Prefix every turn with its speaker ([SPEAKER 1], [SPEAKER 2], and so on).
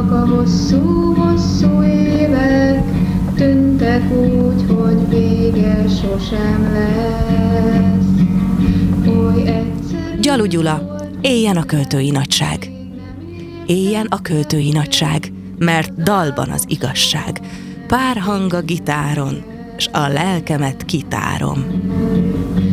[SPEAKER 1] Múlnak a hosszú-hosszú évek, tűntek úgy, hogy vége sosem lesz. Oly egyszer...
[SPEAKER 2] Gyalu Gyula, éljen a költői nagyság. Éljen a költői nagyság, mert dalban az igazság. Pár hang a gitáron, s a lelkemet kitárom.